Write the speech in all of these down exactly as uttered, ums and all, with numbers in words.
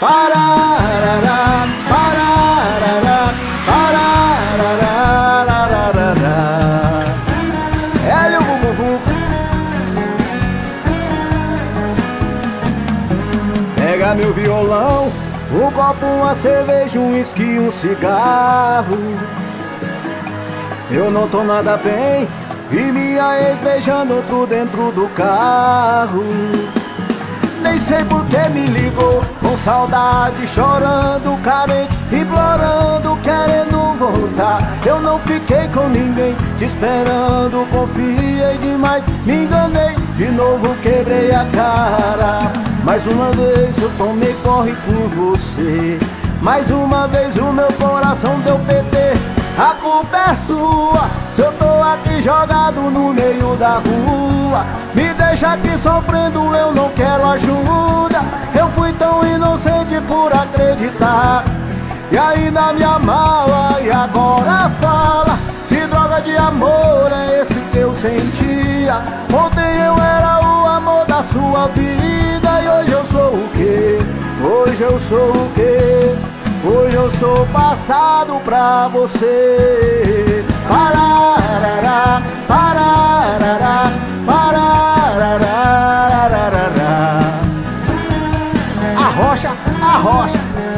Pararará, pararará, pararararararará. Hélio Bububu. Pega meu violão, um copo, uma cerveja, um uísque, um cigarro. Eu não tô nada bem, vi minha ex beijando outro dentro do carro. Nem sei por que me ligou, com saudade, chorando, carente, implorando, querendo voltar. Eu não fiquei com ninguém, te esperando, confiei demais, me enganei, de novo quebrei a cara. Mais uma vez eu tomei porre por você, mais uma vez o meu coração deu P T. A culpa é sua, se eu tô aqui jogado no meio da rua. Me deixa aqui sofrendo, eu não quero ajuda. Eu fui tão inocente por acreditar, e ainda me amava, e agora fala. Que droga de amor é esse que eu sentia? Ontem eu era o amor da sua vida, e hoje eu sou o quê? Hoje eu sou o quê? Hoje eu sou passado pra você. Pararará, pararará, pararararararará. Arrocha, arrocha.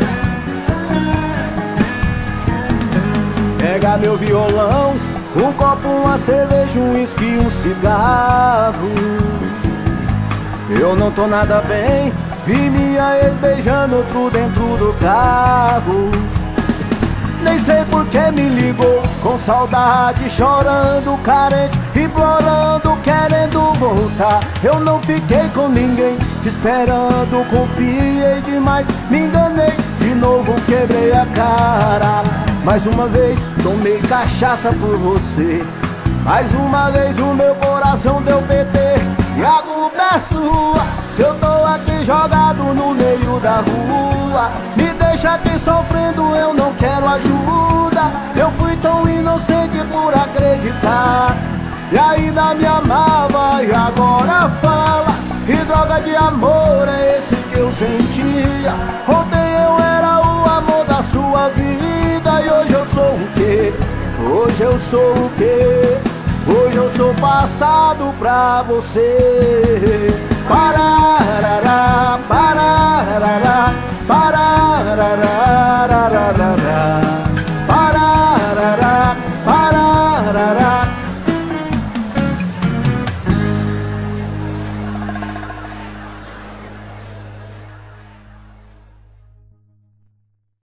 Pega meu violão, um copo, uma cerveja, um uísque, um cigarro. Eu não tô nada bem, vi minha ex beijando outro dentro do carro. Nem sei por que me ligou, com saudade, chorando, carente, implorando, querendo voltar. Eu não fiquei com ninguém, te esperando, confiei demais, me enganei, de novo quebrei a cara. Mais uma vez tomei cachaça por você, mais uma vez o meu coração deu P T. E a culpa é sua, se eu tô aqui jogado no meio da rua. Me deixa aqui sofrendo, eu não quero ajuda. Eu fui tão inocente por acreditar, e ainda me amava, e agora fala. Que droga de amor é esse que eu sentia? Ontem eu era o amor da sua vida, e hoje eu sou o quê? Hoje eu sou o quê? Hoje eu sou passado pra você.